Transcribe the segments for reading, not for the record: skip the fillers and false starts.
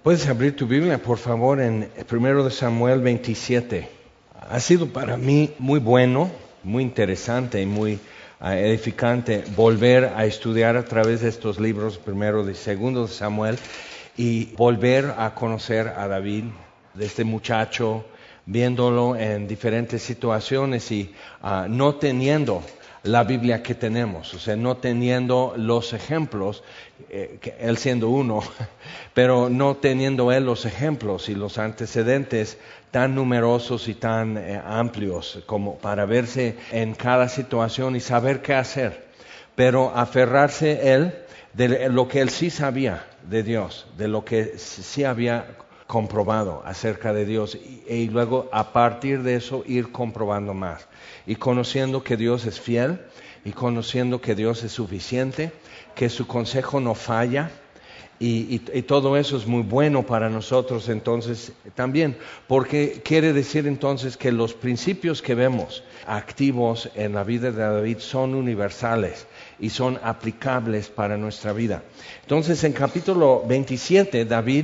Puedes abrir tu Biblia, por favor, en 1 Samuel 27. Ha sido para mí muy bueno, muy interesante y muy edificante volver a estudiar a través de estos libros, primero y segundo de Samuel, y volver a conocer a David, de este muchacho, viéndolo en diferentes situaciones y no teniendo la Biblia que tenemos, o sea, no teniendo los ejemplos, él siendo uno, pero no teniendo él los ejemplos y los antecedentes tan numerosos y tan amplios como para verse en cada situación y saber qué hacer, pero aferrarse él de lo que él sí sabía de Dios, de lo que sí había comprobado acerca de Dios y luego a partir de eso ir comprobando más y conociendo que Dios es fiel y conociendo que Dios es suficiente, que su consejo no falla y todo eso es muy bueno para nosotros entonces también, porque quiere decir entonces que los principios que vemos activos en la vida de David son universales y son aplicables para nuestra vida. Entonces en capítulo 27 David,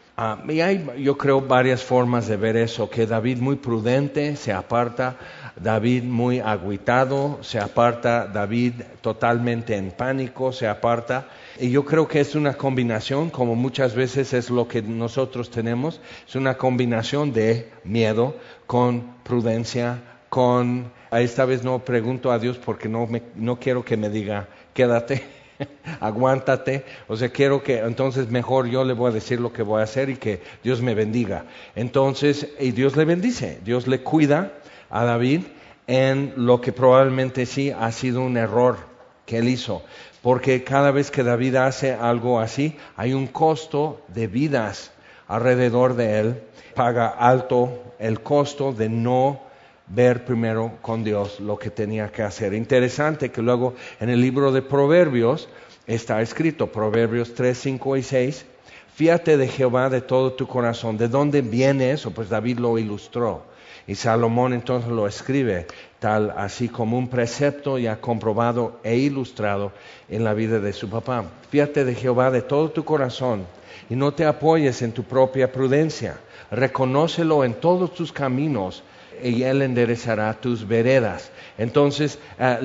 y hay yo creo varias formas de ver eso, que David muy prudente se aparta, David muy agüitado se aparta, David totalmente en pánico se aparta, y yo creo que es una combinación, como muchas veces es lo que nosotros tenemos, es una combinación de miedo con prudencia, con, esta vez no pregunto a Dios porque no quiero que me diga quédate, aguántate, o sea, quiero que, entonces mejor yo le voy a decir lo que voy a hacer y que Dios me bendiga. Entonces, y Dios le bendice, Dios le cuida a David en lo que probablemente sí ha sido un error que él hizo, porque cada vez que David hace algo así, hay un costo de vidas alrededor de él, paga alto el costo de no ver primero con Dios lo que tenía que hacer. Interesante que luego en el libro de Proverbios está escrito, Proverbios 3, 5 y 6, fíate de Jehová de todo tu corazón. ¿De dónde viene eso? Pues David lo ilustró y Salomón entonces lo escribe tal así como un precepto ya comprobado e ilustrado en la vida de su papá. Fíate de Jehová de todo tu corazón y no te apoyes en tu propia prudencia, reconócelo en todos tus caminos y Él enderezará tus veredas. Entonces,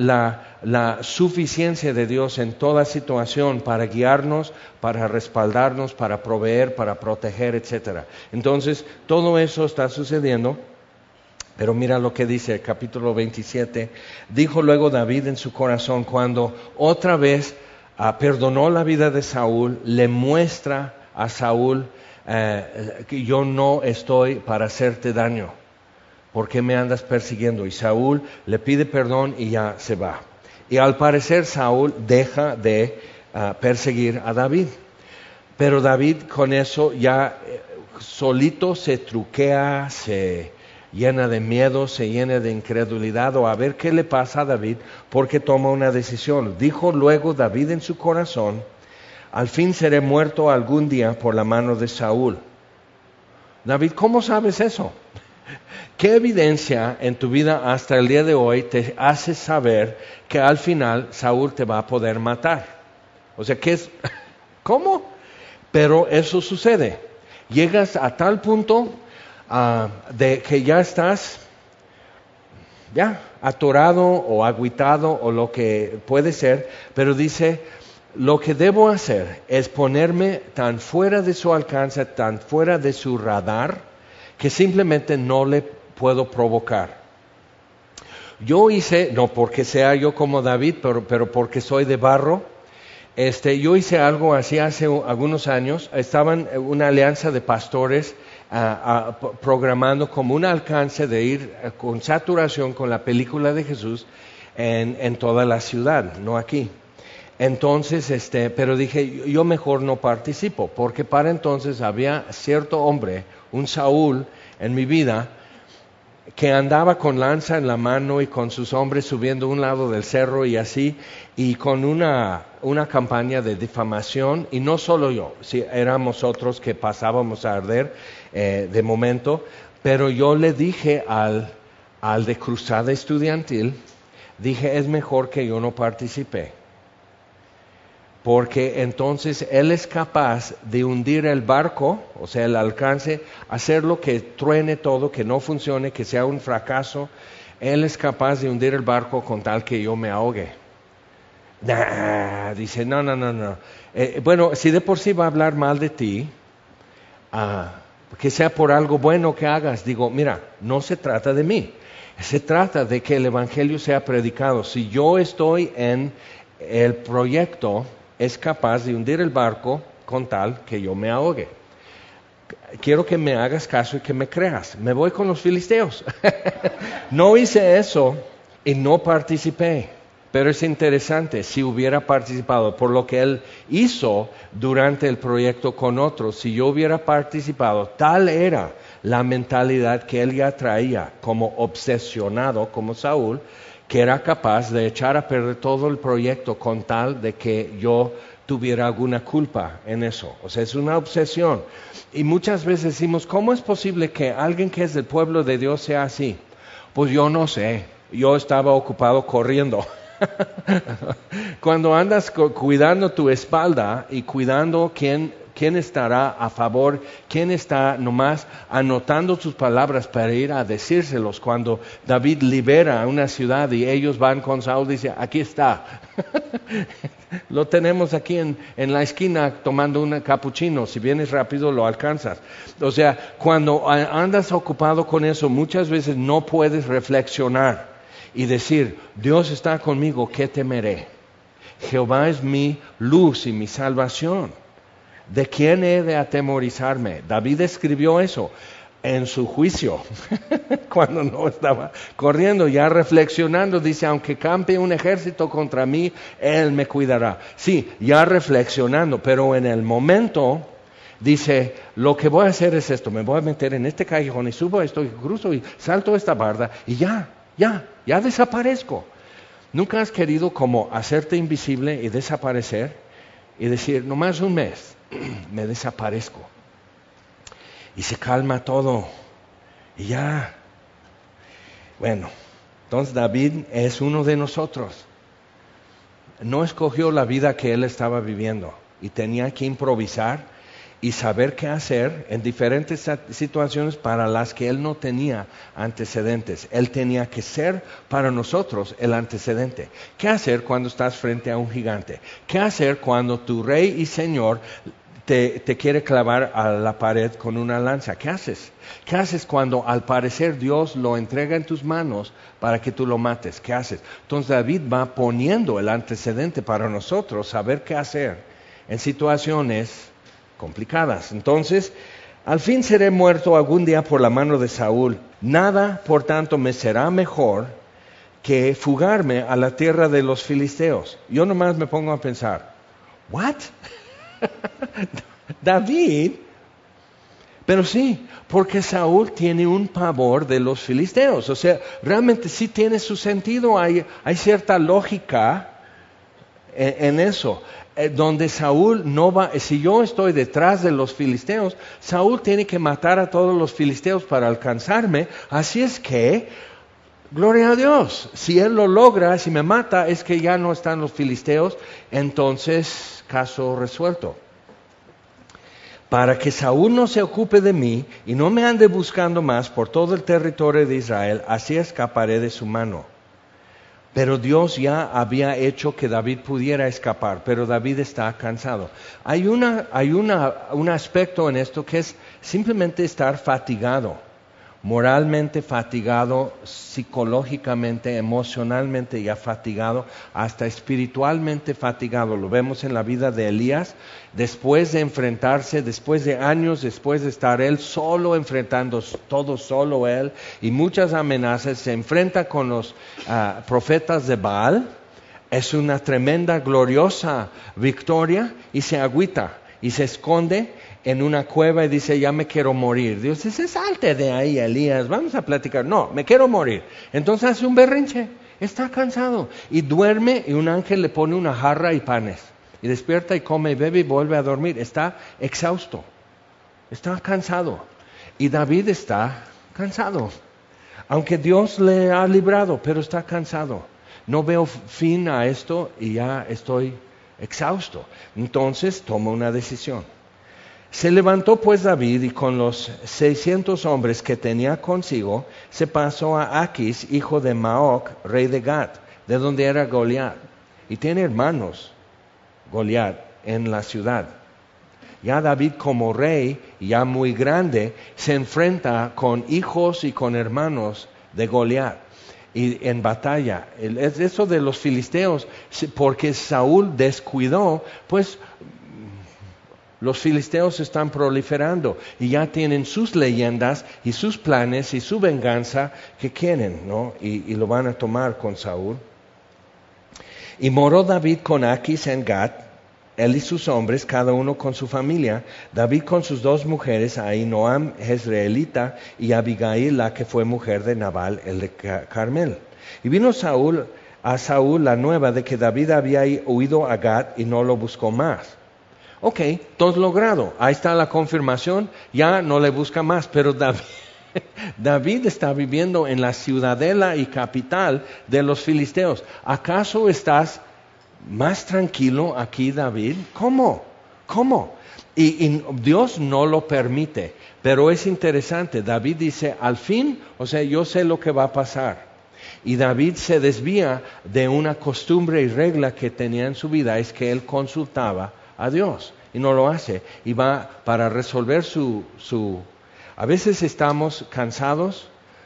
la suficiencia de Dios en toda situación para guiarnos, para respaldarnos, para proveer, para proteger, etc. Entonces, todo eso está sucediendo, pero mira lo que dice el capítulo 27. Dijo luego David en su corazón, cuando otra vez perdonó la vida de Saúl, le muestra a Saúl que yo no estoy para hacerte daño. ¿Por qué me andas persiguiendo? Y Saúl le pide perdón y ya se va. Y al parecer Saúl deja de perseguir a David. Pero David con eso ya solito se truquea, se llena de miedo, se llena de incredulidad o a ver qué le pasa a David porque toma una decisión. Dijo luego David en su corazón, al fin seré muerto algún día por la mano de Saúl. David, ¿cómo sabes eso? ¿Qué evidencia en tu vida hasta el día de hoy te hace saber que al final Saúl te va a poder matar? O sea, ¿qué es? ¿Cómo? Pero eso sucede. Llegas a tal punto de que ya estás atorado o agüitado o lo que puede ser, pero dice, lo que debo hacer es ponerme tan fuera de su alcance, tan fuera de su radar, que simplemente no le puedo provocar. Yo hice, no porque sea yo como David, pero porque soy de barro, yo hice algo así hace algunos años. Estaban una alianza de pastores programando como un alcance de ir con saturación con la película de Jesús en toda la ciudad, no aquí. Entonces, pero dije, yo mejor no participo, porque para entonces había cierto hombre, un Saúl en mi vida, que andaba con lanza en la mano y con sus hombres subiendo un lado del cerro y así, y con una campaña de difamación, y no solo yo, sí, éramos otros que pasábamos a arder de momento, pero yo le dije al de Cruzada Estudiantil, dije, es mejor que yo no participe. porque entonces Él es capaz de hundir el barco, o sea, el alcance, hacerlo que truene todo, que no funcione, que sea un fracaso. Él es capaz de hundir el barco con tal que yo me ahogue. Dice, no. Bueno, si de por sí va a hablar mal de ti, que sea por algo bueno que hagas, digo, mira, no se trata de mí, se trata de que el Evangelio sea predicado. Si yo estoy en el proyecto, es capaz de hundir el barco con tal que yo me ahogue. Quiero que me hagas caso y que me creas. Me voy con los filisteos. No hice eso y no participé. Pero es interesante, si hubiera participado por lo que él hizo durante el proyecto con otros, si yo hubiera participado, tal era la mentalidad que él ya traía como obsesionado, como Saúl, que era capaz de echar a perder todo el proyecto con tal de que yo tuviera alguna culpa en eso. O sea, es una obsesión. Y muchas veces decimos, ¿cómo es posible que alguien que es del pueblo de Dios sea así? Pues yo no sé, yo estaba ocupado corriendo. Cuando andas cuidando tu espalda y cuidando quién estará a favor, quién está nomás anotando sus palabras para ir a decírselos. Cuando David libera una ciudad y ellos van con Saúl, dice, aquí está. Lo tenemos aquí en la esquina tomando un capuchino, si vienes rápido lo alcanzas. O sea, cuando andas ocupado con eso, muchas veces no puedes reflexionar y decir, Dios está conmigo, ¿qué temeré? Jehová es mi luz y mi salvación. ¿De quién he de atemorizarme? David escribió eso en su juicio, cuando no estaba corriendo, ya reflexionando, dice, aunque campe un ejército contra mí, Él me cuidará. Sí, ya reflexionando, pero en el momento dice, lo que voy a hacer es esto, me voy a meter en este callejón y subo esto y cruzo y salto esta barda y ya desaparezco. ¿Nunca has querido como hacerte invisible y desaparecer y decir, nomás un mes, me desaparezco? Y se calma todo y ya. Bueno, entonces David es uno de nosotros. No escogió la vida que él estaba viviendo y tenía que improvisar y saber qué hacer en diferentes situaciones para las que él no tenía antecedentes. Él tenía que ser para nosotros el antecedente. ¿Qué hacer cuando estás frente a un gigante? ¿Qué hacer cuando tu rey y señor te quiere clavar a la pared con una lanza? ¿Qué haces? ¿Qué haces cuando al parecer Dios lo entrega en tus manos para que tú lo mates? ¿Qué haces? Entonces David va poniendo el antecedente para nosotros saber qué hacer en situaciones complicadas. Entonces, al fin seré muerto algún día por la mano de Saúl. Nada, por tanto, me será mejor que fugarme a la tierra de los filisteos. Yo nomás me pongo a pensar, ¿what? David, pero sí, porque Saúl tiene un pavor de los filisteos. O sea, realmente sí tiene su sentido, hay cierta lógica en eso. Donde Saúl no va, si yo estoy detrás de los filisteos, Saúl tiene que matar a todos los filisteos para alcanzarme. Así es que, gloria a Dios, si él lo logra, si me mata, es que ya no están los filisteos, entonces caso resuelto. Para que Saúl no se ocupe de mí y no me ande buscando más por todo el territorio de Israel, así escaparé de su mano. Pero Dios ya había hecho que David pudiera escapar, pero David está cansado. Hay un aspecto en esto que es simplemente estar fatigado, moralmente fatigado, psicológicamente, emocionalmente ya fatigado, hasta espiritualmente fatigado. Lo vemos en la vida de Elías, después de enfrentarse, después de años, después de estar él solo, enfrentando todo solo él, y muchas amenazas, se enfrenta con los profetas de Baal. Es una tremenda, gloriosa victoria y se agüita y se esconde en una cueva y dice, ya me quiero morir. Dios dice, salte de ahí, Elías, vamos a platicar. No, me quiero morir. Entonces hace un berrinche, está cansado y duerme y un ángel le pone una jarra y panes. Y despierta y come y bebe y vuelve a dormir. Está exhausto, está cansado. Y David está cansado. Aunque Dios le ha librado, pero está cansado. No veo fin a esto y ya estoy exhausto. Entonces toma una decisión. Se levantó pues David y con los 600 hombres que tenía consigo, se pasó a Aquis, hijo de Maoc, rey de Gat, de donde era Goliat. Y tiene hermanos, Goliat, en la ciudad. Ya David como rey, ya muy grande, se enfrenta con hijos y con hermanos de Goliat. Y en batalla, eso de los filisteos, porque Saúl descuidó, pues los filisteos están proliferando y ya tienen sus leyendas y sus planes y su venganza que quieren, ¿no? Y lo van a tomar con Saúl. Y moró David con Aquis en Gat, él y sus hombres, cada uno con su familia, David con sus 2 mujeres, Ahinoam jezreelita y Abigail, la que fue mujer de Nabal, el de Carmel. Y vino a Saúl la nueva de que David había huido a Gat y no lo buscó más. Ok, todo logrado, ahí está la confirmación, ya no le busca más, pero David está viviendo en la ciudadela y capital de los filisteos. ¿Acaso estás más tranquilo aquí, David? ¿Cómo? Y Dios no lo permite, pero es interesante. David dice, al fin, o sea, yo sé lo que va a pasar. Y David se desvía de una costumbre y regla que tenía en su vida, es que él consultaba a Dios y no lo hace. Y va para resolver A veces estamos cansados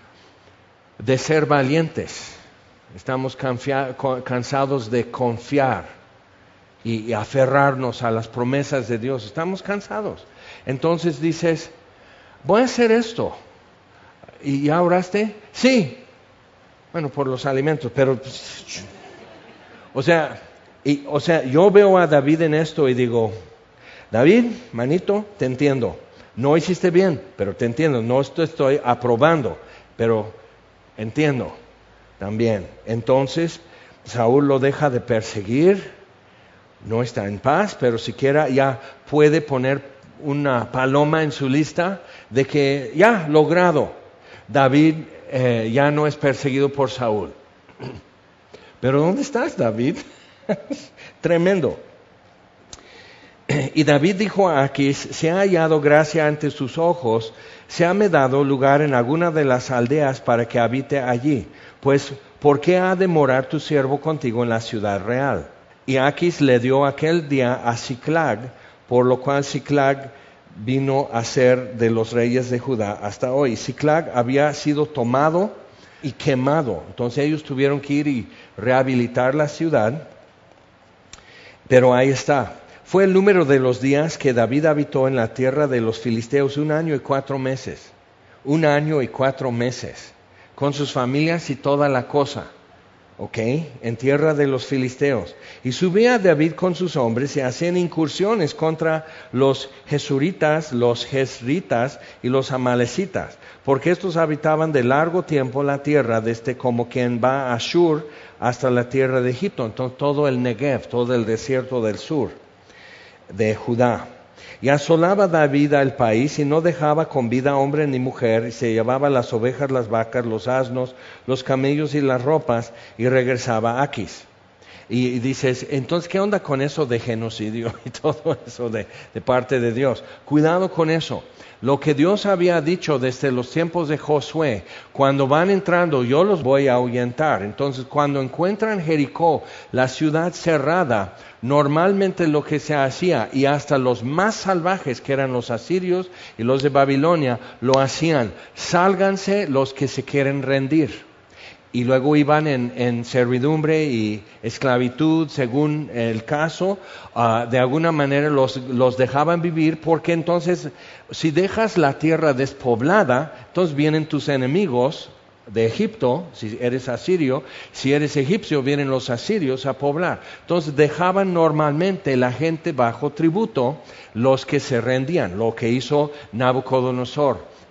de ser valientes. Estamos cansados de confiar y aferrarnos a las promesas de Dios. Estamos cansados. Entonces dices, voy a hacer esto. ¿Y ya oraste? Sí. Bueno, por los alimentos, pero... O sea, yo veo a David en esto y digo, David, manito, te entiendo. No hiciste bien, pero te entiendo. No estoy aprobando, pero entiendo también. Entonces, Saúl lo deja de perseguir, no está en paz, pero siquiera ya puede poner una paloma en su lista de que ya logrado. David ya no es perseguido por Saúl. Pero ¿dónde estás, David? Tremendo. Y David dijo a Aquis, se ha hallado gracia ante sus ojos, se ha me dado lugar en alguna de las aldeas para que habite allí. Pues, ¿por qué ha de morar tu siervo contigo en la ciudad real? Y Aquis le dio aquel día a Siclag, por lo cual Siclag vino a ser de los reyes de Judá hasta hoy. Siclag había sido tomado y quemado, entonces ellos tuvieron que ir y rehabilitar la ciudad, pero ahí está. Fue el número de los días que David habitó en la tierra de los filisteos 1 año y 4 meses. 1 año y 4 meses, con sus familias y toda la cosa. ¿Ok? En tierra de los filisteos. Y subía David con sus hombres y hacían incursiones contra los jesuritas, los jezritas y los amalecitas, porque estos habitaban de largo tiempo la tierra, desde como quien va a Ashur hasta la tierra de Egipto, entonces todo el Negev, todo el desierto del sur de Judá. Y asolaba David al país y no dejaba con vida hombre ni mujer, y se llevaba las ovejas, las vacas, los asnos, los camellos y las ropas, y regresaba a Aquis. Y dices, entonces, ¿qué onda con eso de genocidio y todo eso de parte de Dios? Cuidado con eso. Lo que Dios había dicho desde los tiempos de Josué, cuando van entrando, yo los voy a ahuyentar. Entonces, cuando encuentran Jericó, la ciudad cerrada, normalmente lo que se hacía, y hasta los más salvajes, que eran los asirios y los de Babilonia, lo hacían. Sálganse los que se quieren rendir. Y luego iban en servidumbre y esclavitud, según el caso. De alguna manera los dejaban vivir, porque entonces, si dejas la tierra despoblada, entonces vienen tus enemigos de Egipto, si eres asirio. Si eres egipcio, vienen los asirios a poblar. Entonces dejaban normalmente la gente bajo tributo, los que se rendían, lo que hizo Nabucodonosor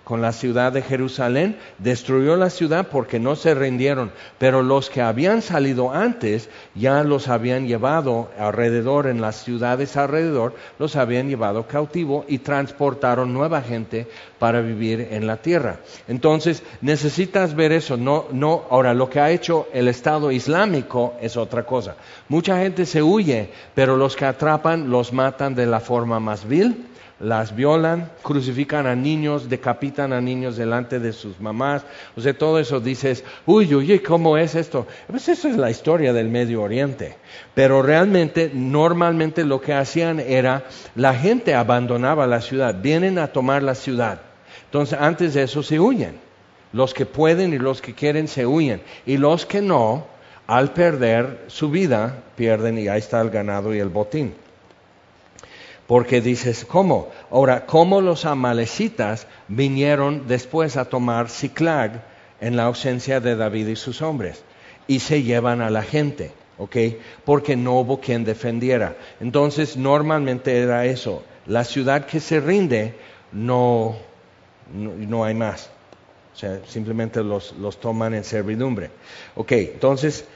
con la ciudad de Jerusalén, destruyó la ciudad porque no se rindieron, pero los que habían salido antes ya los habían llevado alrededor, en las ciudades alrededor, los habían llevado cautivo y transportaron nueva gente para vivir en la tierra. Entonces necesitas ver eso. Ahora, lo que ha hecho el Estado Islámico es otra cosa. Mucha gente se huye, pero los que atrapan los matan de la forma más vil. Las violan, crucifican a niños, decapitan a niños delante de sus mamás. O sea, todo eso dices, uy, ¿cómo es esto? Pues eso es la historia del Medio Oriente. Pero realmente, normalmente lo que hacían era, la gente abandonaba la ciudad, vienen a tomar la ciudad. Entonces, antes de eso se huyen. Los que pueden y los que quieren se huyen. Y los que no, al perder su vida, pierden y ahí está el ganado y el botín. Porque dices, ¿cómo? Ahora, ¿cómo los amalecitas vinieron después a tomar Ziklag en la ausencia de David y sus hombres? Y se llevan a la gente, ¿ok? Porque no hubo quien defendiera. Entonces, normalmente era eso. La ciudad que se rinde, no hay más. O sea, simplemente los toman en servidumbre. Ok, entonces,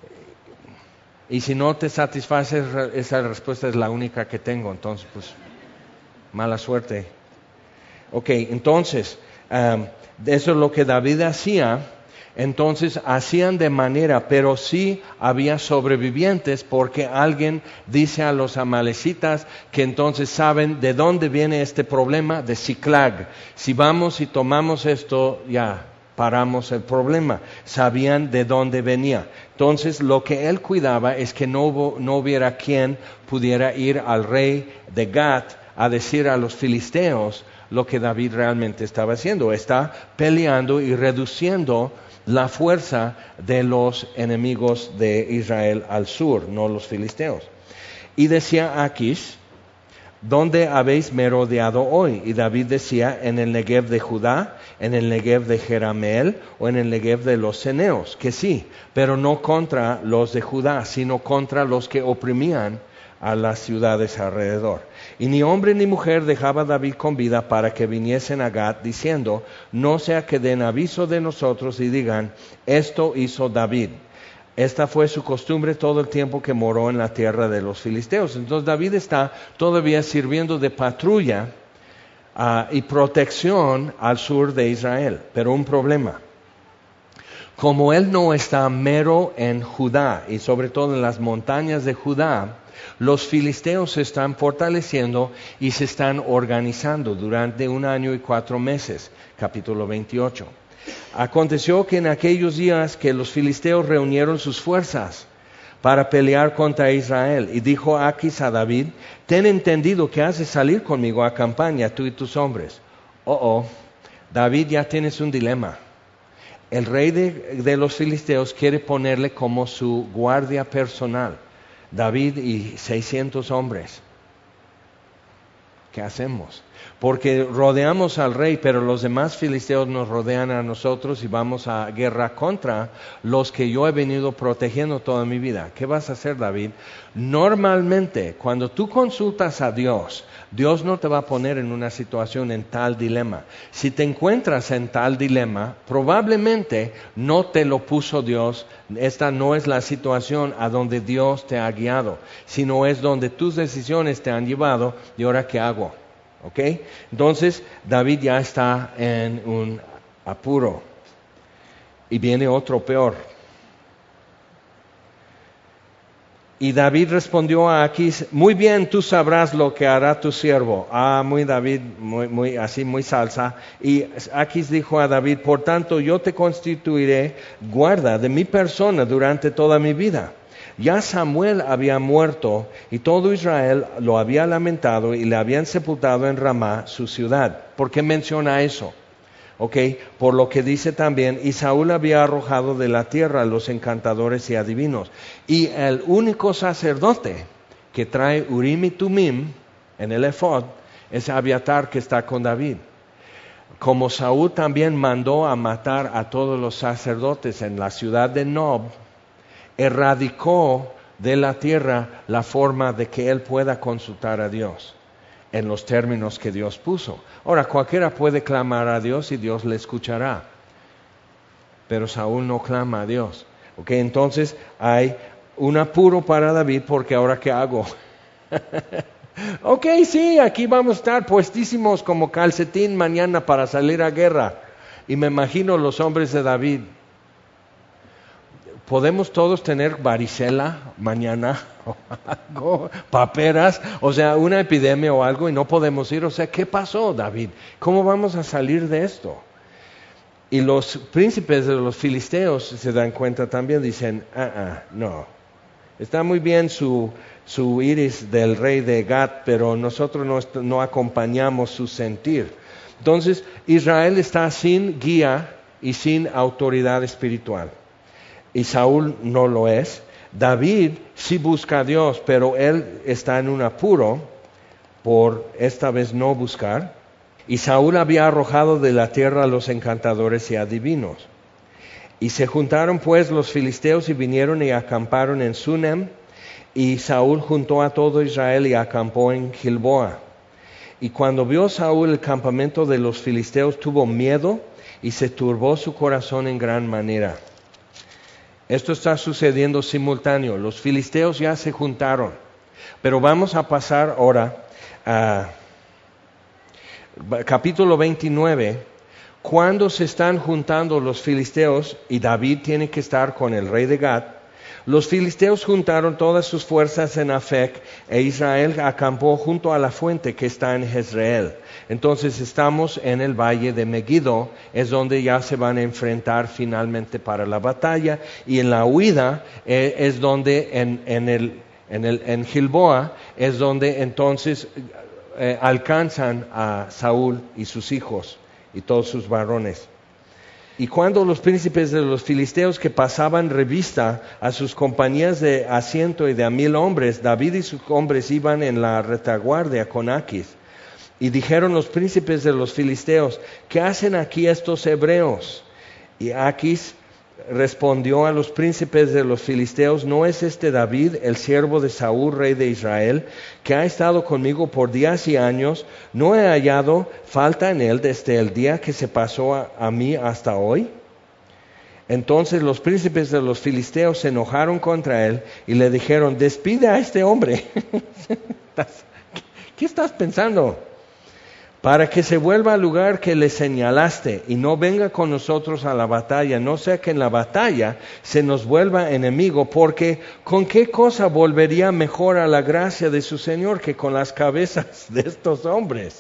y si no te satisface, esa respuesta es la única que tengo, entonces pues mala suerte. Ok, entonces, eso es lo que David hacía. Entonces hacían de manera, pero sí había sobrevivientes, porque alguien dice a los amalecitas que entonces saben de dónde viene este problema de Ziklag. Si vamos y tomamos esto, ya paramos el problema. Sabían de dónde venía. Entonces lo que él cuidaba es que no hubiera quien pudiera ir al rey de Gat a decir a los filisteos lo que David realmente estaba haciendo. Está peleando y reduciendo la fuerza de los enemigos de Israel al sur, no los filisteos. Y decía Aquis, ¿dónde habéis merodeado hoy? Y David decía, en el Negev de Judá, en el Negev de Jerameel o en el Negev de los ceneos, que sí, pero no contra los de Judá, sino contra los que oprimían a las ciudades alrededor. Y ni hombre ni mujer dejaba David con vida para que viniesen a Gat, diciendo, no sea que den aviso de nosotros y digan, esto hizo David. Esta fue su costumbre todo el tiempo que moró en la tierra de los filisteos. Entonces David está todavía sirviendo de patrulla y protección al sur de Israel. Pero un problema. Como él no está mero en Judá y sobre todo en las montañas de Judá, los filisteos se están fortaleciendo y se están organizando durante 1 año y 4 meses. Capítulo 28. Aconteció que en aquellos días que los filisteos reunieron sus fuerzas para pelear contra Israel, y dijo Aquis a David, ten entendido que has de salir conmigo a campaña, tú y tus hombres. David, ya tienes un dilema. El rey de los filisteos quiere ponerle como su guardia personal, David y 600 hombres. ¿Qué hacemos? Porque rodeamos al rey, pero los demás filisteos nos rodean a nosotros y vamos a guerra contra los que yo he venido protegiendo toda mi vida. ¿Qué vas a hacer, David? Normalmente, cuando tú consultas a Dios, Dios no te va a poner en una situación en tal dilema. Si te encuentras en tal dilema, probablemente no te lo puso Dios. Esta no es la situación a donde Dios te ha guiado, sino es donde tus decisiones te han llevado. ¿Y ahora qué hago? ¿Ok? Entonces David ya está en un apuro. Y viene otro peor. Y David respondió a Aquis, muy bien, tú sabrás lo que hará tu siervo. Muy David, muy salsa. Y Aquis dijo a David, por tanto yo te constituiré guarda de mi persona durante toda mi vida. Ya Samuel había muerto y todo Israel lo había lamentado y le habían sepultado en Ramá, su ciudad. ¿Por qué menciona eso? Por lo que dice también, y Saúl había arrojado de la tierra a los encantadores y adivinos. Y el único sacerdote que trae Urim y Tumim en el efod es Abiatar, que está con David. Como Saúl también mandó a matar a todos los sacerdotes en la ciudad de Nob, erradicó de la tierra la forma de que él pueda consultar a Dios. en los términos que Dios puso. Ahora, cualquiera puede clamar a Dios y Dios le escuchará, pero Saúl no clama a Dios. Okay, entonces hay un apuro para David, porque ahora ¿qué hago? Ok, sí, aquí vamos a estar puestísimos como calcetín mañana para salir a guerra. Y me imagino los hombres de David. ¿Podemos todos tener varicela mañana o algo, paperas, o sea, una epidemia o algo y no podemos ir? O sea, ¿qué pasó, David? ¿Cómo vamos a salir de esto? Y los príncipes de los filisteos se dan cuenta también, dicen, no, está muy bien su iris del rey de Gat, pero nosotros no acompañamos su sentir. Entonces, Israel está sin guía y sin autoridad espiritual. Y Saúl no lo es. David sí busca a Dios, pero él está en un apuro por esta vez no buscar. Y Saúl había arrojado de la tierra a los encantadores y adivinos. Y se juntaron pues los filisteos y vinieron y acamparon en Sunem. Y Saúl juntó a todo Israel y acampó en Gilboa. Y cuando vio Saúl el campamento de los filisteos, tuvo miedo y se turbó su corazón en gran manera. Esto está sucediendo simultáneo. Los filisteos ya se juntaron. Pero vamos a pasar ahora a capítulo 29. Cuando se están juntando los filisteos y David tiene que estar con el rey de Gat, los filisteos juntaron todas sus fuerzas en Afec e Israel acampó junto a la fuente que está en Jezreel. Entonces estamos en el valle de Megiddo, es donde ya se van a enfrentar finalmente para la batalla, y en la huida es donde en Gilboa es donde entonces alcanzan a Saúl y sus hijos y todos sus varones. Y cuando los príncipes de los filisteos que pasaban revista a sus compañías de asiento y de 1,000 hombres, David y sus hombres iban en la retaguardia con Aquis. Y dijeron los príncipes de los filisteos, ¿qué hacen aquí estos hebreos? Y Aquis respondió a los príncipes de los filisteos, ¿no es este David, el siervo de Saúl, rey de Israel, que ha estado conmigo por días y años? ¿No he hallado falta en él desde el día que se pasó a mí hasta hoy? Entonces los príncipes de los filisteos se enojaron contra él y le dijeron, despide a este hombre. ¿Qué estás pensando? Para que se vuelva al lugar que le señalaste y no venga con nosotros a la batalla, no sea que en la batalla se nos vuelva enemigo, porque ¿con qué cosa volvería mejor a la gracia de su Señor que con las cabezas de estos hombres?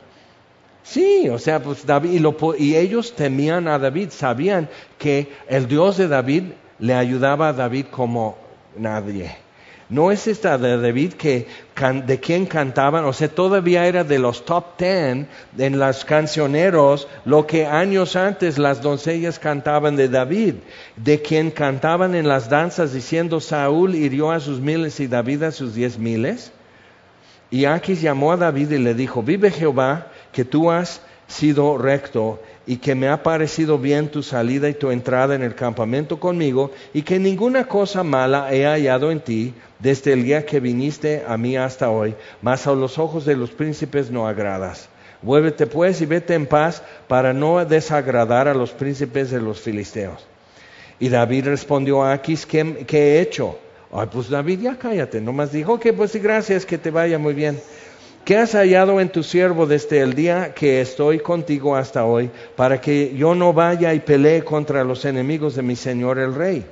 Sí, o sea, pues David, y ellos temían a David, sabían que el Dios de David le ayudaba a David como nadie. No es esta de David de quien cantaban, o sea, todavía era de los top 10 en los cancioneros, lo que años antes las doncellas cantaban de David, de quien cantaban en las danzas diciendo, Saúl hirió a sus 1,000 y David a sus 10,000. Y Aquis llamó a David y le dijo, vive Jehová, que tú has sido recto y que me ha parecido bien tu salida y tu entrada en el campamento conmigo, y que ninguna cosa mala he hallado en ti desde el día que viniste a mí hasta hoy, mas a los ojos de los príncipes no agradas. Vuélvete pues y vete en paz para no desagradar a los príncipes de los filisteos. Y David respondió a Aquis, ¿qué he hecho? Ay, pues David, ya cállate, nomás dijo, pues sí, gracias, que te vaya muy bien. ¿Qué has hallado en tu siervo desde el día que estoy contigo hasta hoy, para que yo no vaya y pelee contra los enemigos de mi señor el rey?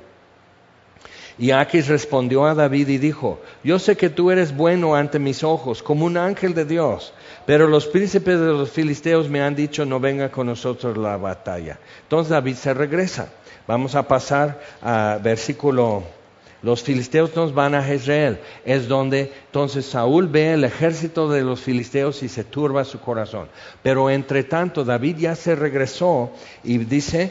Y Aquis respondió a David y dijo, yo sé que tú eres bueno ante mis ojos, como un ángel de Dios, pero los príncipes de los filisteos me han dicho, no venga con nosotros la batalla. Entonces David se regresa. Vamos a pasar a versículo. Los filisteos nos van a Jezreel, es donde entonces Saúl ve el ejército de los filisteos y se turba su corazón. Pero entre tanto David ya se regresó y dice,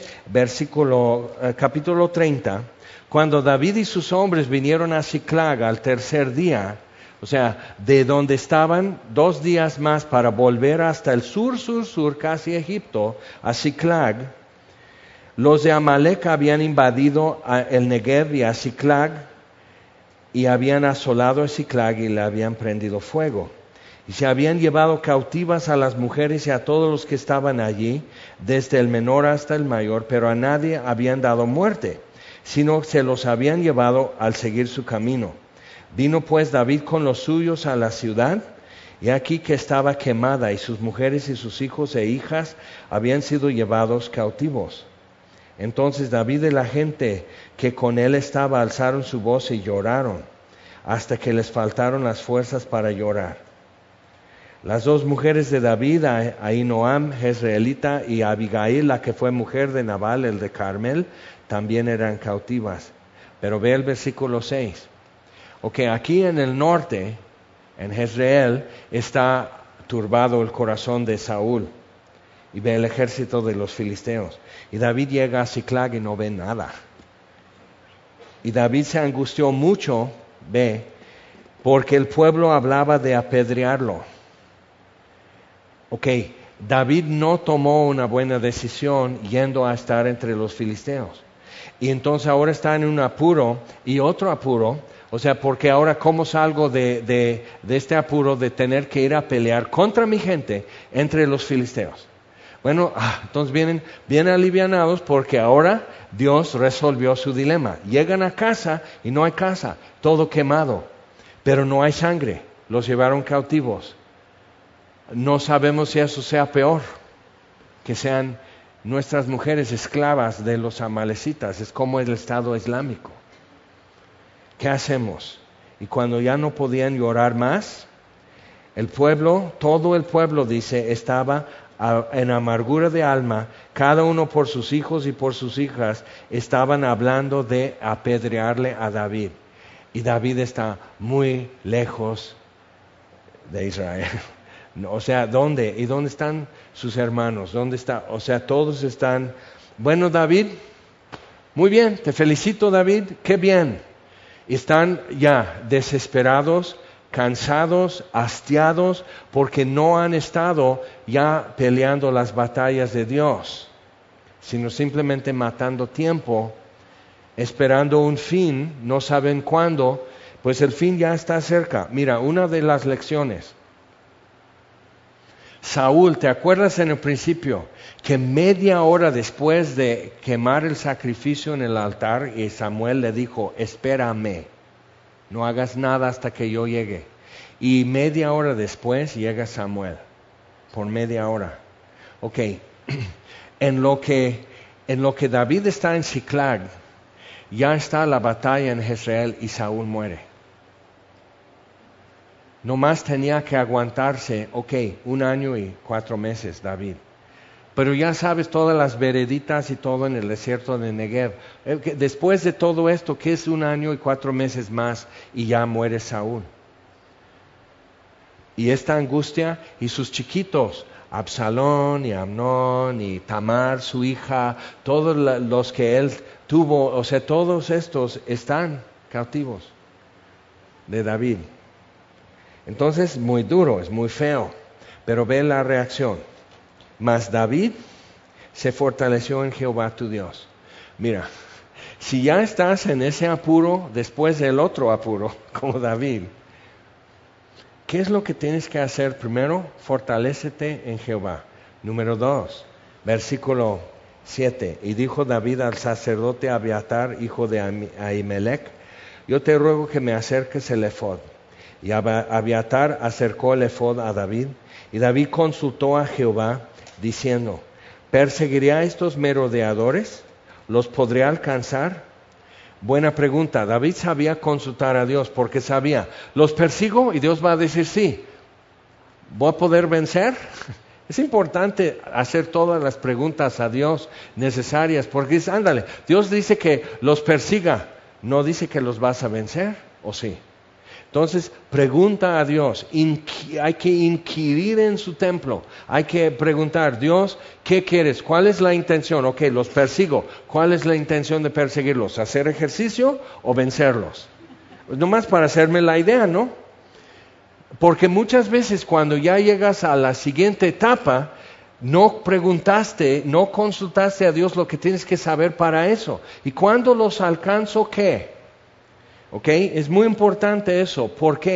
capítulo 30, cuando David y sus hombres vinieron a Siclag al tercer día, o sea, de donde estaban 2 días más para volver hasta el sur, casi Egipto, a Siclag, los de Amalek habían invadido el Negev y a Siclag y habían asolado a Siclag y le habían prendido fuego. Y se habían llevado cautivas a las mujeres y a todos los que estaban allí, desde el menor hasta el mayor, pero a nadie habían dado muerte, sino se los habían llevado al seguir su camino. Vino pues David con los suyos a la ciudad, y aquí que estaba quemada, y sus mujeres y sus hijos e hijas habían sido llevados cautivos. Entonces David y la gente que con él estaba alzaron su voz y lloraron, hasta que les faltaron las fuerzas para llorar. Las dos mujeres de David, Ahinoam, jezreelita, y Abigail, la que fue mujer de Nabal, el de Carmel, también eran cautivas. Pero ve el versículo 6. Ok, aquí en el norte, en Jezreel, está turbado el corazón de Saúl. Y ve el ejército de los filisteos. Y David llega a Siclag y no ve nada. Y David se angustió mucho, porque el pueblo hablaba de apedrearlo. Ok, David no tomó una buena decisión yendo a estar entre los filisteos. Y entonces ahora está en un apuro y otro apuro. O sea, porque ahora ¿cómo salgo de este apuro de tener que ir a pelear contra mi gente entre los filisteos? Bueno, entonces vienen bien alivianados porque ahora Dios resolvió su dilema. Llegan a casa y no hay casa, todo quemado, pero no hay sangre, los llevaron cautivos. No sabemos si eso sea peor, que sean nuestras mujeres esclavas de los amalecitas, es como el Estado Islámico. ¿Qué hacemos? Y cuando ya no podían llorar más, el pueblo, todo el pueblo dice, estaba en amargura de alma, cada uno por sus hijos y por sus hijas, estaban hablando de apedrearle a David. Y David está muy lejos de Israel. O sea, ¿dónde? ¿Y dónde están sus hermanos? ¿Dónde está? O sea, todos están, bueno, David, muy bien, te felicito, David, qué bien. Están ya desesperados, cansados, hastiados, porque no han estado ya peleando las batallas de Dios, sino simplemente matando tiempo, esperando un fin, no saben cuándo, pues el fin ya está cerca. Mira, una de las lecciones. Saúl, ¿te acuerdas en el principio que media hora después de quemar el sacrificio en el altar, y Samuel le dijo, espérame, no hagas nada hasta que yo llegue? Y media hora después llega Samuel, por media hora. Ok, en lo que David está en Siclag, ya está la batalla en Jezreel y Saúl muere. Nomás tenía que aguantarse, 1 año y 4 meses David. Pero ya sabes todas las vereditas y todo en el desierto de Negev. Después de todo esto, ¿qué es 1 año y 4 meses más? Y ya muere Saúl. Y esta angustia y sus chiquitos, Absalón y Amnón y Tamar, su hija, todos los que él tuvo, o sea, todos estos están cautivos de David. Entonces, muy duro, es muy feo, pero ve la reacción. Mas David se fortaleció en Jehová tu Dios. Mira, si ya estás en ese apuro, después del otro apuro, como David, ¿qué es lo que tienes que hacer? Primero, fortalécete en Jehová. Número 2, versículo 7. Y dijo David al sacerdote Abiatar, hijo de Ahimelech, yo te ruego que me acerques el efod. Y Abiatar acercó el efod a David, y David consultó a Jehová, diciendo, ¿perseguiré a estos merodeadores? ¿Los podré alcanzar? Buena pregunta. David sabía consultar a Dios, porque sabía, ¿los persigo? Y Dios va a decir sí. ¿Voy a poder vencer? Es importante hacer todas las preguntas a Dios necesarias, porque dice, ándale, Dios dice que los persiga, no dice que los vas a vencer, ¿o sí? Entonces, pregunta a Dios, hay que inquirir en su templo, hay que preguntar, Dios, ¿qué quieres? ¿Cuál es la intención? Ok, los persigo, ¿cuál es la intención de perseguirlos? ¿Hacer ejercicio o vencerlos? Pues nomás para hacerme la idea, ¿no? Porque muchas veces cuando ya llegas a la siguiente etapa, no preguntaste, no consultaste a Dios lo que tienes que saber para eso. ¿Y cuándo los alcanzo qué? ¿Ok? Es muy importante eso. ¿Por qué?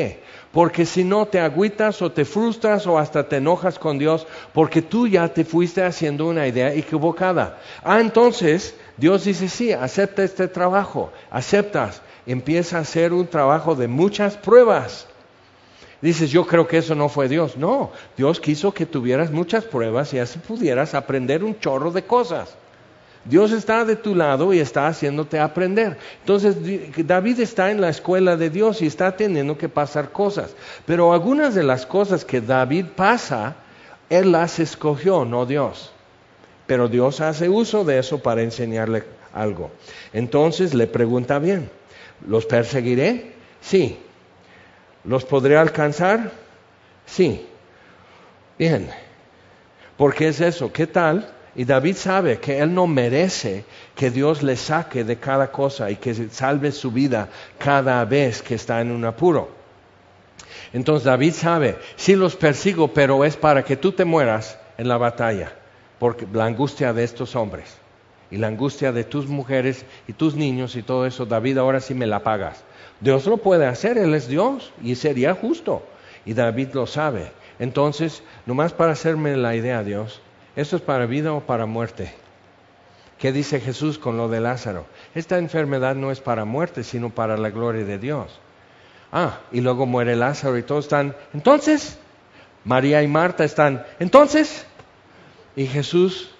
Porque si no te agüitas o te frustras o hasta te enojas con Dios porque tú ya te fuiste haciendo una idea equivocada. Entonces Dios dice, sí, acepta este trabajo, aceptas, empieza a hacer un trabajo de muchas pruebas. Dices, yo creo que eso no fue Dios. No, Dios quiso que tuvieras muchas pruebas y así pudieras aprender un chorro de cosas. Dios está de tu lado y está haciéndote aprender. Entonces David está en la escuela de Dios y está teniendo que pasar cosas. Pero algunas de las cosas que David pasa, él las escogió, no Dios. Pero Dios hace uso de eso para enseñarle algo. Entonces le pregunta bien, ¿los perseguiré? Sí. ¿Los podré alcanzar? Sí. Bien. ¿Por qué es eso? ¿Qué tal? Y David sabe que él no merece que Dios le saque de cada cosa y que salve su vida cada vez que está en un apuro. Entonces David sabe, sí los persigo, pero es para que tú te mueras en la batalla, porque la angustia de estos hombres y la angustia de tus mujeres y tus niños y todo eso, David, ahora sí me la pagas. Dios lo puede hacer, Él es Dios y sería justo, y David lo sabe. Entonces, nomás para hacerme la idea, Dios, ¿esto es para vida o para muerte? ¿Qué dice Jesús con lo de Lázaro? Esta enfermedad no es para muerte, sino para la gloria de Dios. Y luego muere Lázaro y todos están, entonces, María y Marta están, entonces, y Jesús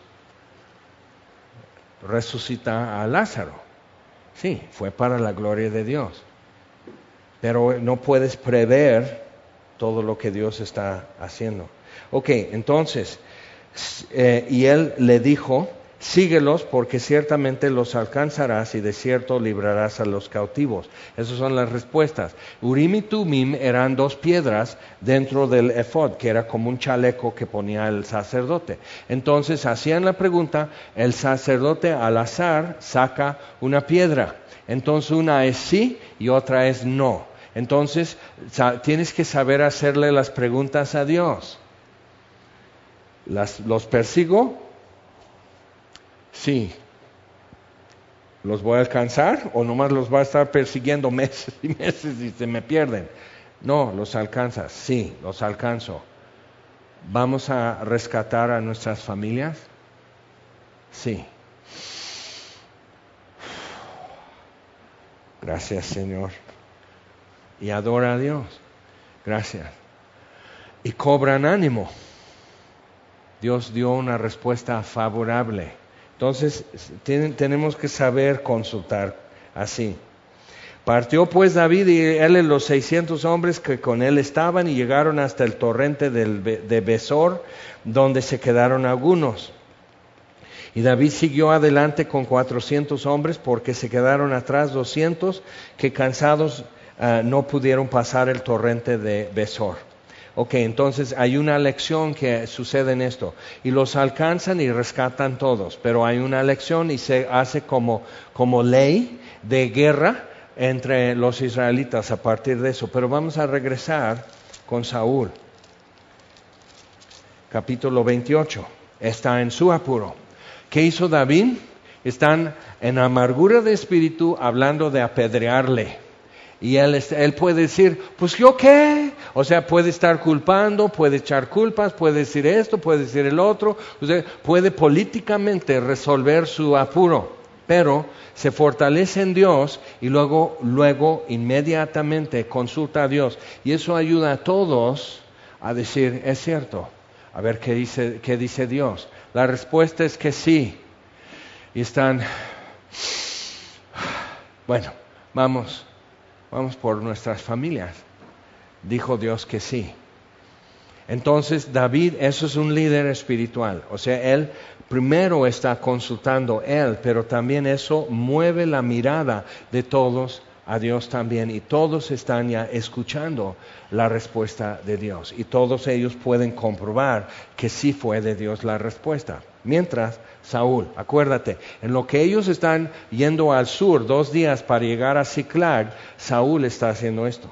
resucita a Lázaro. Sí, fue para la gloria de Dios. Pero no puedes prever todo lo que Dios está haciendo. Ok, entonces, y él le dijo, síguelos porque ciertamente los alcanzarás y de cierto librarás a los cautivos. Esas son las respuestas. Urim y Tumim eran dos piedras dentro del efod, que era como un chaleco que ponía el sacerdote. Entonces hacían la pregunta, el sacerdote al azar saca una piedra. Entonces una es sí y otra es no. Entonces tienes que saber hacerle las preguntas a Dios. ¿Los persigo? Sí. ¿Los voy a alcanzar o nomás los va a estar persiguiendo meses y meses y se me pierden? No, los alcanzas. Sí, los alcanzo. ¿Vamos a rescatar a nuestras familias? Sí. Gracias, Señor. Y adora a Dios. Gracias. Y cobran ánimo. Dios dio una respuesta favorable. Entonces, tenemos que saber consultar así. Partió pues David y él y los 600 hombres que con él estaban y llegaron hasta el torrente de Besor, donde se quedaron algunos. Y David siguió adelante con 400 hombres porque se quedaron atrás 200 que cansados no pudieron pasar el torrente de Besor. Ok, entonces hay una lección que sucede en esto. Y los alcanzan y rescatan todos, pero hay una lección y se hace como ley de guerra entre los israelitas a partir de eso. Pero vamos a regresar con Saúl. Capítulo 28. Está en su apuro. ¿Qué hizo David? Están en amargura de espíritu hablando de apedrearle. Y él puede decir, pues ¿yo qué? O sea, puede estar culpando, puede echar culpas, puede decir esto, puede decir el otro. O sea, puede políticamente resolver su apuro, pero se fortalece en Dios y luego inmediatamente consulta a Dios. Y eso ayuda a todos a decir, es cierto. A ver qué dice Dios. La respuesta es que sí. Y están, bueno, vamos por nuestras familias. Dijo Dios que sí. Entonces David, eso es un líder espiritual. O sea, él primero está consultando él, pero también eso mueve la mirada de todos a Dios también. Y todos están ya escuchando la respuesta de Dios. Y todos ellos pueden comprobar que sí fue de Dios la respuesta. Mientras, Saúl, acuérdate, en lo que ellos están yendo al sur 2 días para llegar a Ziklag, Saúl está haciendo esto.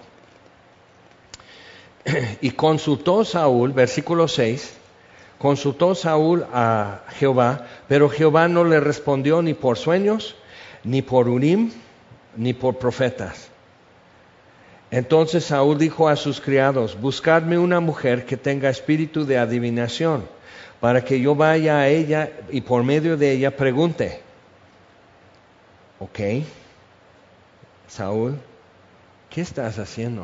Y consultó Saúl, versículo 6, consultó Saúl a Jehová, pero Jehová no le respondió ni por sueños, ni por Urim, ni por profetas. Entonces Saúl dijo a sus criados, buscadme una mujer que tenga espíritu de adivinación, para que yo vaya a ella y por medio de ella pregunte. Ok, Saúl, ¿qué estás haciendo?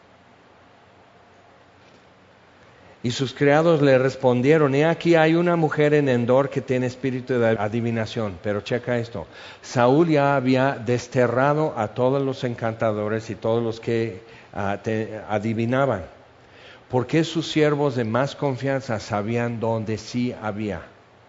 Y sus criados le respondieron, he aquí hay una mujer en Endor que tiene espíritu de adivinación. Pero checa esto, Saúl ya había desterrado a todos los encantadores y todos los que adivinaban. Porque sus siervos de más confianza sabían dónde sí había.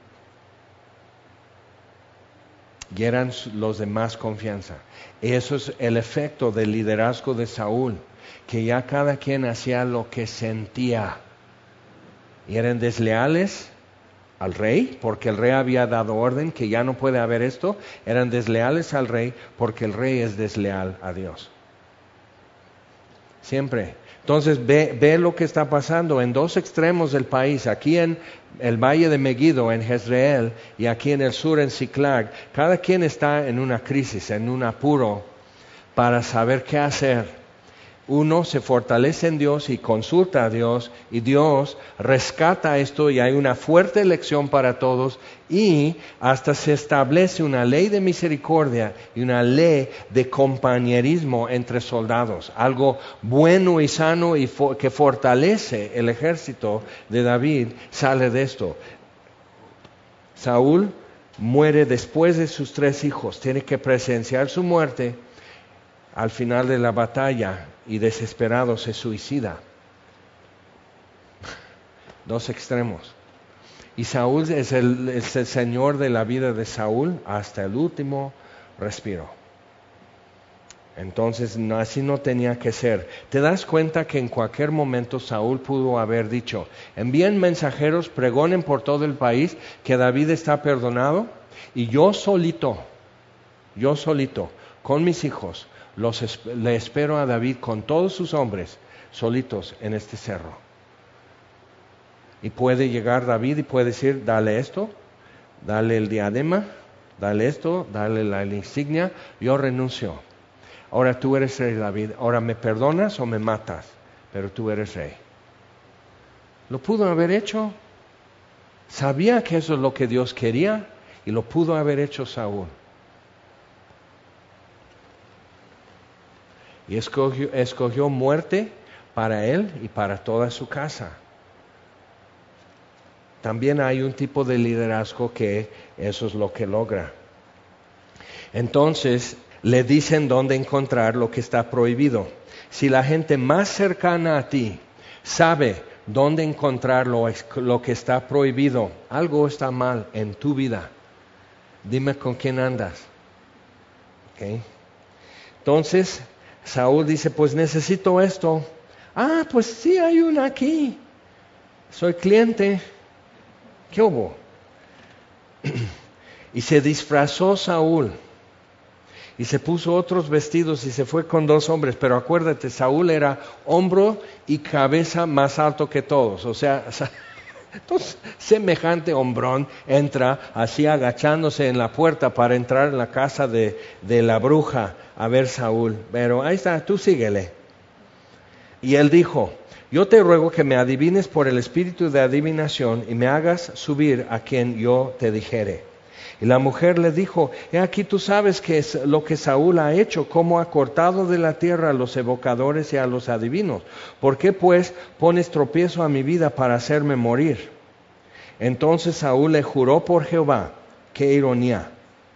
Y eran los de más confianza. Eso es el efecto del liderazgo de Saúl, que ya cada quien hacía lo que sentía. Y eran desleales al rey, porque el rey había dado orden que ya no puede haber esto. Eran desleales al rey, porque el rey es desleal a Dios. Siempre. Entonces ve lo que está pasando en dos extremos del país. Aquí en el valle de Megiddo, en Jezreel, y aquí en el sur, en Ziklag. Cada quien está en una crisis, en un apuro, para saber qué hacer. Uno se fortalece en Dios y consulta a Dios, y Dios rescata esto y hay una fuerte elección para todos, y hasta se establece una ley de misericordia y una ley de compañerismo entre soldados, algo bueno y sano y que fortalece el ejército de David. Sale de esto. Saúl muere después de sus 3 hijos, tiene que presenciar su muerte al final de la batalla, y desesperado se suicida. Dos extremos. Y Saúl es el señor de la vida de Saúl hasta el último respiro. Entonces así no tenía que ser. ¿Te das cuenta que en cualquier momento Saúl pudo haber dicho, envíen mensajeros, pregonen por todo el país que David está perdonado, y yo solito, con mis hijos, le espero a David con todos sus hombres solitos en este cerro? Y puede llegar David y puede decir, dale esto, dale el diadema, dale esto, dale la insignia, yo renuncio. Ahora tú eres rey, David, ahora me perdonas o me matas, pero tú eres rey. Lo pudo haber hecho. Sabía que eso es lo que Dios quería y lo pudo haber hecho Saúl. Y escogió muerte para él y para toda su casa. También hay un tipo de liderazgo que eso es lo que logra. Entonces le dicen dónde encontrar lo que está prohibido. Si la gente más cercana a ti sabe dónde encontrar lo que está prohibido, algo está mal en tu vida. Dime con quién andas. ¿Okay? Entonces Saúl dice, pues necesito esto. Ah, pues sí, hay una aquí. Soy cliente. ¿Qué hubo? Y se disfrazó Saúl. Y se puso otros vestidos y se fue con 2 hombres. Pero acuérdate, Saúl era hombro y cabeza más alto que todos. O sea, entonces, semejante hombrón entra así agachándose en la puerta para entrar en la casa de la bruja a ver Saúl. Pero ahí está, tú síguele. Y él dijo, yo te ruego que me adivines por el espíritu de adivinación y me hagas subir a quien yo te dijere. Y la mujer le dijo, he aquí tú sabes que es lo que Saúl ha hecho, cómo ha cortado de la tierra a los evocadores y a los adivinos. ¿Por qué pues pones tropiezo a mi vida para hacerme morir? Entonces Saúl le juró por Jehová. Qué ironía.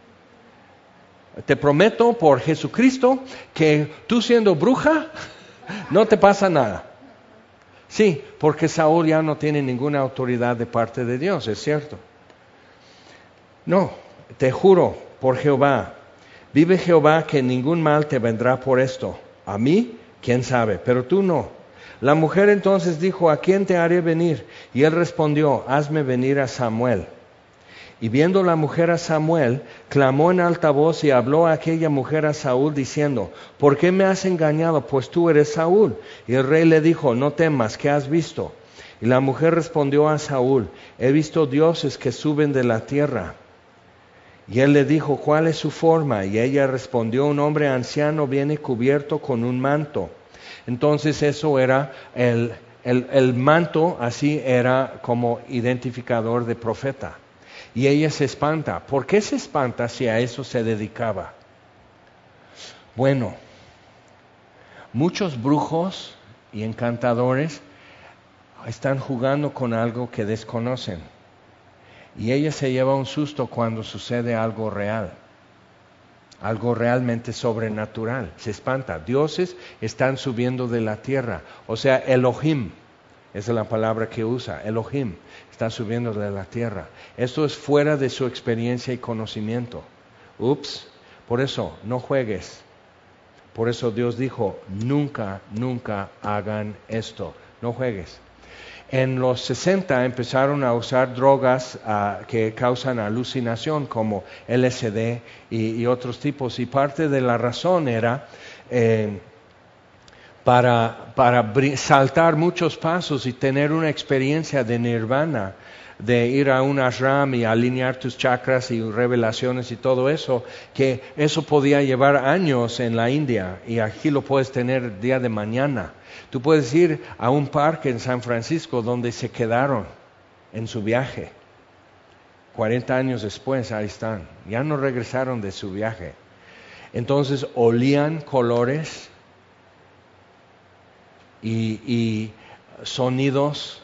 Te prometo por Jesucristo que tú siendo bruja no te pasa nada. Sí, porque Saúl ya no tiene ninguna autoridad de parte de Dios, es cierto. No, te juro por Jehová, vive Jehová que ningún mal te vendrá por esto. A mí, quién sabe, pero tú no. La mujer entonces dijo, ¿a quién te haré venir? Y él respondió, hazme venir a Samuel. Y viendo la mujer a Samuel, clamó en alta voz y habló a aquella mujer a Saúl diciendo, ¿por qué me has engañado? Pues tú eres Saúl. Y el rey le dijo, no temas, ¿qué has visto? Y la mujer respondió a Saúl, he visto dioses que suben de la tierra. Y él le dijo, ¿cuál es su forma? Y ella respondió, un hombre anciano viene cubierto con un manto. Entonces eso era el manto, así era como identificador de profeta. Y ella se espanta. ¿Por qué se espanta si a eso se dedicaba? Bueno, muchos brujos y encantadores están jugando con algo que desconocen. Y ella se lleva un susto cuando sucede algo real, algo realmente sobrenatural. Se espanta. Dioses están subiendo de la tierra. O sea, Elohim, esa es la palabra que usa, Elohim, está subiendo de la tierra. Esto es fuera de su experiencia y conocimiento. Ups, por eso no juegues. Por eso Dios dijo, nunca, nunca hagan esto, no juegues. En los 60 empezaron a usar drogas que causan alucinación como LSD y otros tipos. Y parte de la razón era para saltar muchos pasos y tener una experiencia de nirvana, de ir a un ashram y alinear tus chakras y revelaciones y todo eso, que eso podía llevar años en la India y aquí lo puedes tener el día de mañana. Tú puedes ir a un parque en San Francisco donde se quedaron en su viaje. 40 años después, ahí están. Ya no regresaron de su viaje. Entonces olían colores y sonidos,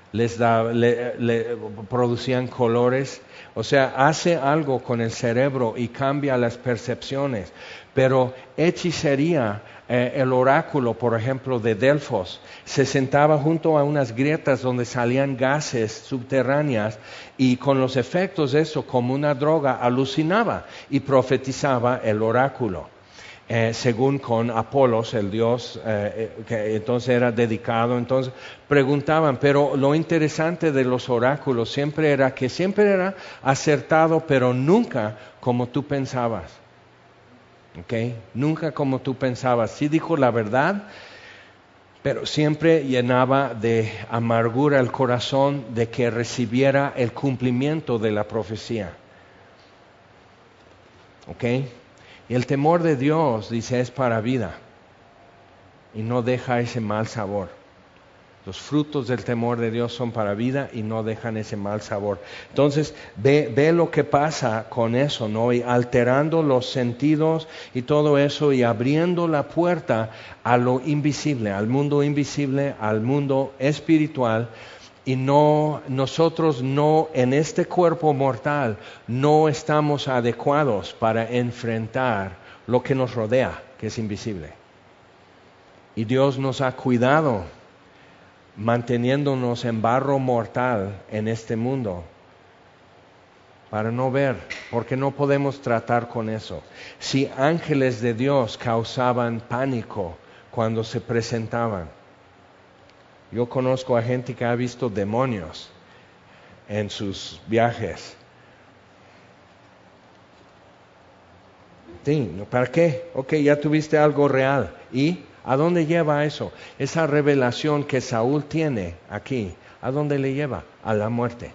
le producían colores. O sea, hace algo con el cerebro y cambia las percepciones. Pero hechicería, el oráculo, por ejemplo, de Delfos, se sentaba junto a unas grietas donde salían gases subterráneas y con los efectos de eso, como una droga, alucinaba y profetizaba el oráculo. Según con Apolos, el dios que entonces era dedicado. Entonces preguntaban, pero lo interesante de los oráculos siempre era que siempre era acertado, pero nunca como tú pensabas. ¿Okay? Nunca como tú pensabas. Sí dijo la verdad, pero siempre llenaba de amargura el corazón de que recibiera el cumplimiento de la profecía. ¿Okay? Y el temor de Dios, dice, es para vida y no deja ese mal sabor. Los frutos del temor de Dios son para vida y no dejan ese mal sabor. Entonces, ve lo que pasa con eso, ¿no? Y alterando los sentidos y todo eso y abriendo la puerta a lo invisible, al mundo espiritual. Y nosotros no, en este cuerpo mortal, no estamos adecuados para enfrentar lo que nos rodea, que es invisible. Y Dios nos ha cuidado, manteniéndonos en barro mortal en este mundo, para no ver, porque no podemos tratar con eso. Si ángeles de Dios causaban pánico cuando se presentaban, yo conozco a gente que ha visto demonios en sus viajes. Sí, ¿para qué? Ok, ya tuviste algo real. ¿Y a dónde lleva eso? Esa revelación que Saúl tiene aquí, ¿a dónde le lleva? A la muerte.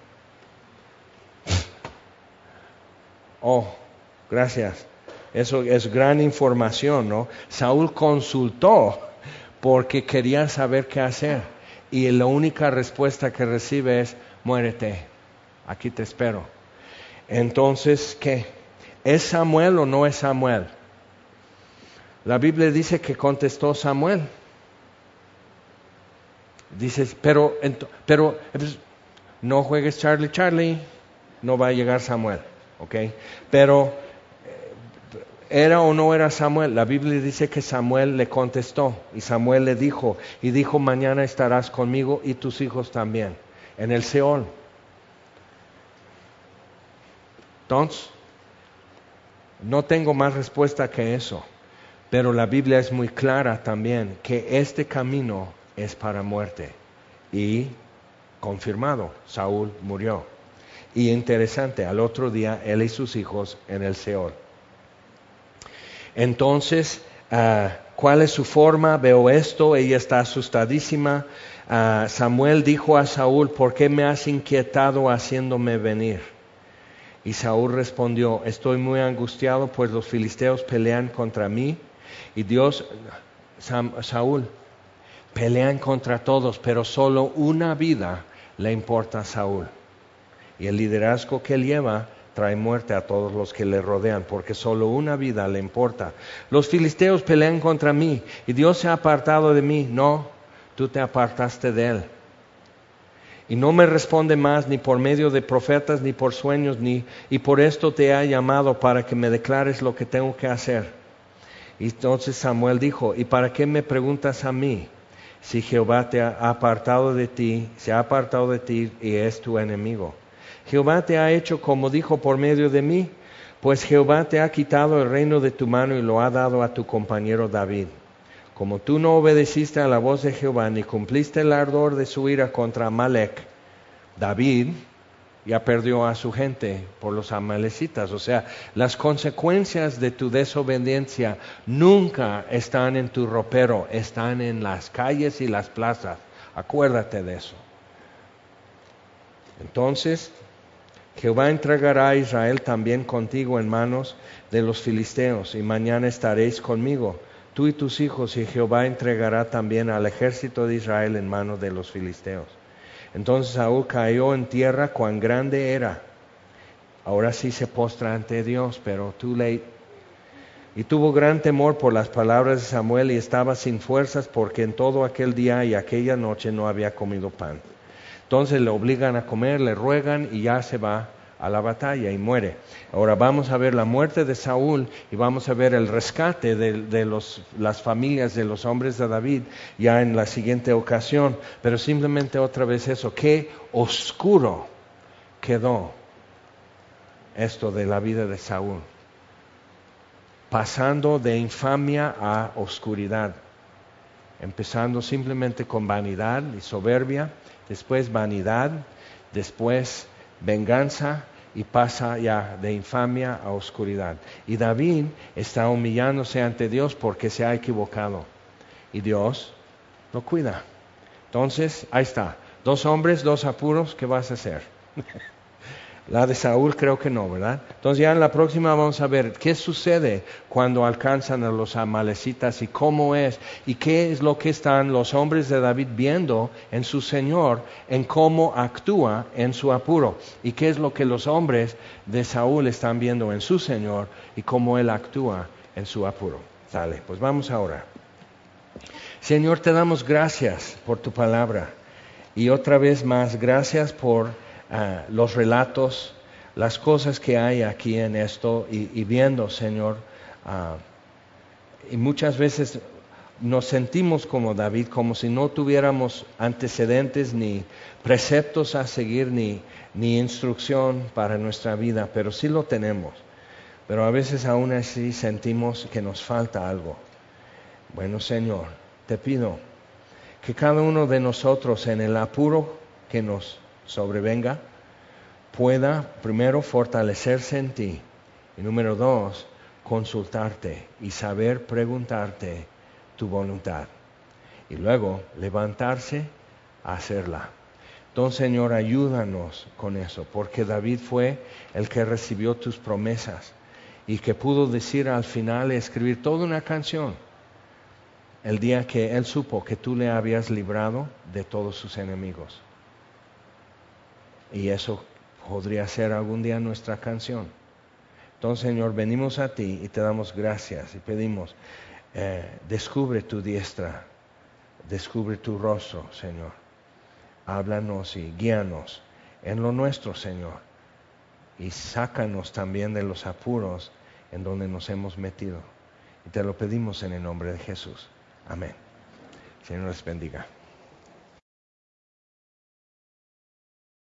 Oh, gracias. Eso es gran información, ¿no? Saúl consultó porque quería saber qué hacer. Y la única respuesta que recibe es, muérete, aquí te espero. Entonces, ¿qué? ¿Es Samuel o no es Samuel? La Biblia dice que contestó Samuel. Dices, pero no juegues Charlie, no va a llegar Samuel, ¿ok? Pero, ¿era o no era Samuel? La Biblia dice que Samuel le contestó y Samuel le dijo, mañana estarás conmigo y tus hijos también, en el Seol. Entonces, no tengo más respuesta que eso, pero la Biblia es muy clara también que este camino es para muerte. Y confirmado, Saúl murió. Y interesante, al otro día él y sus hijos en el Seol. Entonces, ¿cuál es su forma? Veo esto, ella está asustadísima. Samuel dijo a Saúl, ¿por qué me has inquietado haciéndome venir? Y Saúl respondió, estoy muy angustiado, pues los filisteos pelean contra mí. Y Dios, Saúl. Pelean contra todos, pero solo una vida le importa a Saúl. Y el liderazgo que él lleva trae muerte a todos los que le rodean, porque solo una vida le importa. Los filisteos pelean contra mí y Dios se ha apartado de mí. No, tú te apartaste de él. Y no me responde más ni por medio de profetas ni por sueños, y por esto te ha llamado para que me declares lo que tengo que hacer. Y entonces Samuel dijo, ¿y para qué me preguntas a mí? Si Jehová te ha apartado de ti, se ha apartado de ti y es tu enemigo. Jehová te ha hecho como dijo por medio de mí, pues Jehová te ha quitado el reino de tu mano y lo ha dado a tu compañero David. Como tú no obedeciste a la voz de Jehová, ni cumpliste el ardor de su ira contra Amalec, David ya perdió a su gente por los amalecitas. O sea, las consecuencias de tu desobediencia nunca están en tu ropero, están en las calles y las plazas. Acuérdate de eso. Entonces, Jehová entregará a Israel también contigo en manos de los filisteos, y mañana estaréis conmigo, tú y tus hijos, y Jehová entregará también al ejército de Israel en manos de los filisteos. Entonces Saúl cayó en tierra, cuán grande era. Ahora sí se postra ante Dios, pero too late. Y tuvo gran temor por las palabras de Samuel y estaba sin fuerzas porque en todo aquel día y aquella noche no había comido pan. Entonces le obligan a comer, le ruegan y ya se va a la batalla y muere. Ahora vamos a ver la muerte de Saúl y vamos a ver el rescate de las familias de los hombres de David ya en la siguiente ocasión. Pero simplemente otra vez eso, qué oscuro quedó esto de la vida de Saúl. Pasando de infamia a oscuridad. Empezando simplemente con vanidad y soberbia, después vanidad, después venganza y pasa ya de infamia a oscuridad. Y David está humillándose ante Dios porque se ha equivocado. Y Dios lo cuida. Entonces, ahí está. 2 hombres, 2 apuros, ¿qué vas a hacer? La de Saúl creo que no, ¿verdad? Entonces ya en la próxima vamos a ver qué sucede cuando alcanzan a los amalecitas y cómo es y qué es lo que están los hombres de David viendo en su Señor, en cómo actúa en su apuro y qué es lo que los hombres de Saúl están viendo en su Señor y cómo él actúa en su apuro. Sale, pues vamos ahora. Señor, te damos gracias por tu palabra y otra vez más gracias por los relatos, las cosas que hay aquí en esto y viendo, Señor, y muchas veces nos sentimos como David, como si no tuviéramos antecedentes ni preceptos a seguir ni instrucción para nuestra vida, pero sí lo tenemos, pero a veces aún así sentimos que nos falta algo. Bueno, Señor, te pido que cada uno de nosotros en el apuro que nos sobrevenga, pueda primero fortalecerse en ti y número 2, consultarte y saber preguntarte tu voluntad y luego levantarse a hacerla. Entonces, Señor, ayúdanos con eso, porque David fue el que recibió tus promesas y que pudo decir al final, escribir toda una canción el día que él supo que tú le habías librado de todos sus enemigos. Y eso podría ser algún día nuestra canción. Entonces, Señor, venimos a ti y te damos gracias y pedimos, descubre tu diestra, descubre tu rostro, Señor. Háblanos y guíanos en lo nuestro, Señor. Y sácanos también de los apuros en donde nos hemos metido. Y te lo pedimos en el nombre de Jesús. Amén. Señor les bendiga.